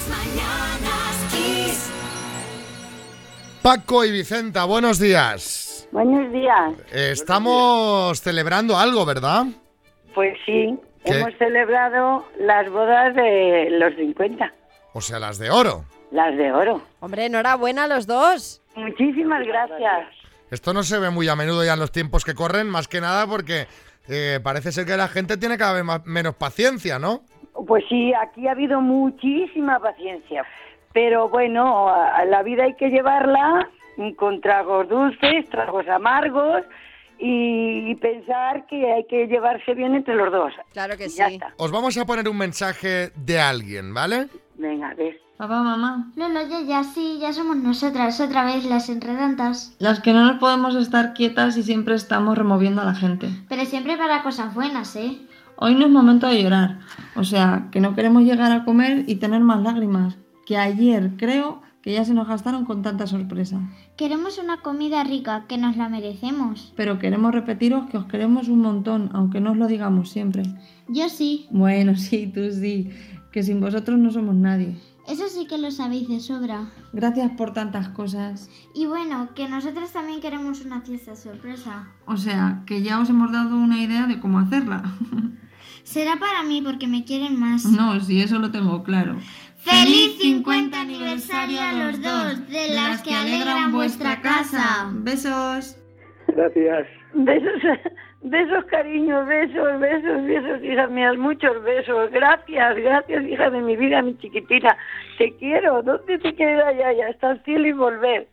Paco y Vicenta, buenos días. Buenos días. Estamos celebrando algo, ¿verdad? Pues sí, ¿Qué? hemos celebrado las bodas de los 50, O sea, las de oro. las de oro. Hombre, enhorabuena a los dos. Muchísimas gracias. Esto no se ve muy a menudo ya en los tiempos que corren, más que nada porque parece ser que la gente tiene cada vez menos paciencia, ¿no? Pues sí, aquí ha habido muchísima paciencia. Pero bueno, a la vida hay que llevarla con tragos dulces, tragos amargos y pensar que hay que llevarse bien entre los dos. Claro que Y ya sí. está. Os vamos a poner un mensaje de alguien, ¿vale? Venga, a ver. Papá, mamá, Lolo, ya, sí, ya somos nosotras, otra vez las enredantas. las que no nos podemos estar quietas y siempre estamos removiendo a la gente. Pero siempre para cosas buenas, ¿eh? Hoy no es momento de llorar, o sea, que no queremos llegar a comer y tener más lágrimas, que ayer creo que ya se nos gastaron con tanta sorpresa. Queremos una comida rica, que nos la merecemos. Pero queremos repetiros que os queremos un montón, aunque no os lo digamos siempre. Yo sí, Bueno, sí, tú sí, que sin vosotros no somos nadie. eso sí que lo sabéis de sobra. Gracias por tantas cosas. Y bueno, que nosotros también queremos una fiesta sorpresa. O sea, que ya os hemos dado una idea de cómo hacerla. Será para mí porque me quieren más. No, sí, eso lo tengo claro. ¡Feliz 50 aniversario a los dos, de las que alegran vuestra casa! Besos. Gracias. Besos, cariño, besos, hijas mías, muchos besos. Gracias, hija de mi vida, mi chiquitina. Te quiero. ¿Dónde te quedas ya? Hasta el cielo y volver.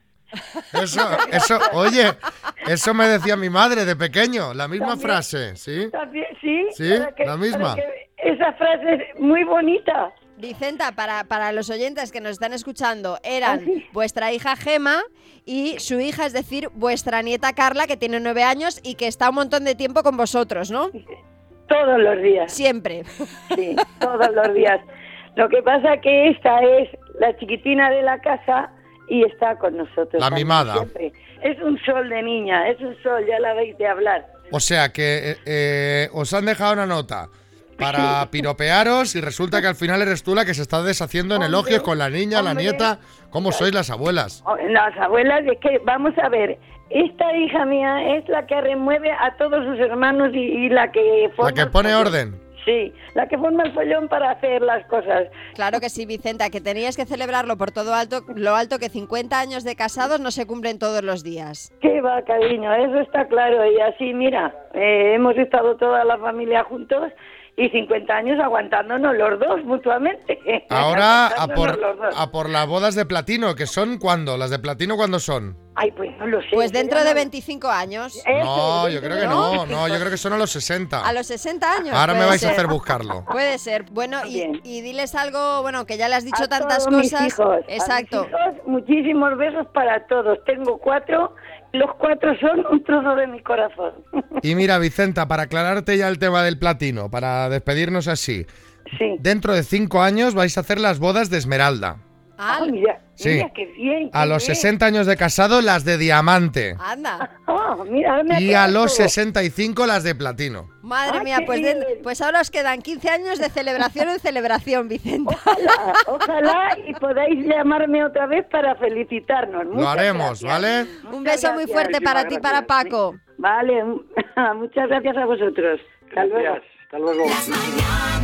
Oye, eso me decía mi madre de pequeño, la misma También. frase, ¿sí? ¿También? ¿Sí? Sí, la misma. Esa frase es muy bonita. Vicenta, para los oyentes que nos están escuchando, eran Ah, sí. vuestra hija Gema y su hija, es decir, vuestra nieta Carla, que tiene 9 años y que está un montón de tiempo con vosotros, ¿no? Todos los días. Siempre. Sí, todos los días. Lo que pasa que esta es la chiquitina de la casa y está con nosotros. La también, mimada. siempre. Es un sol de niña, es un sol, ya la veis de hablar. O sea que os han dejado una nota para piropearos y resulta que al final eres tú la que se está deshaciendo en Hombre, elogios con la niña, la hombre. nieta. ¿Cómo sois las abuelas? Las abuelas, es que, vamos a ver, esta hija mía es la que remueve a todos sus hermanos y la que forma La que el pone follón. orden. Sí, la que forma el follón para hacer las cosas. Claro que sí, Vicenta, que tenías que celebrarlo por todo lo alto que 50 años de casados no se cumplen todos los días. Qué va, cariño, eso está claro. Y así, mira, hemos estado toda la familia juntos y 50 años aguantándonos los dos mutuamente. Ahora Aguantándonos los dos. a por las bodas de platino, que son ¿cuándo? ¿Las de platino cuándo son? Ay, pues no lo sé. Pues dentro ya de no- 25 años. Eso, No, yo dentro creo de que no, 25. yo creo que son a los 60. A los 60 años. Ahora me puede vais a ser. hacer buscarlo. Puede ser. Bueno, Bien. y diles algo, bueno, que ya le has dicho A tantas todos mis cosas. hijos, Exacto. a mis hijos, muchísimos besos para todos. Tengo 4, los 4 son un trozo de mi corazón. Y mira, Vicenta, para aclararte ya el tema del platino, para despedirnos así. Sí. Dentro de 5 años vais a hacer las bodas de Esmeralda. Ah, Mira, Sí. mira qué bien. A qué los bien. 60 años de casado, las de diamante. anda. Mira, ahora me ha Y a quedado los todo. 65, las de platino. Madre Ay, mía, qué pues, bien. pues ahora os quedan 15 años de celebración en celebración, Vicenta. Ojalá y podáis llamarme otra vez para felicitarnos. Lo Muchas haremos, gracias. ¿vale? Un Muchas beso muy gracias. fuerte para ti y Muchísimas para Paco. Vale, muchas gracias a vosotros. Hasta luego. Gracias. Hasta luego. Las mañanas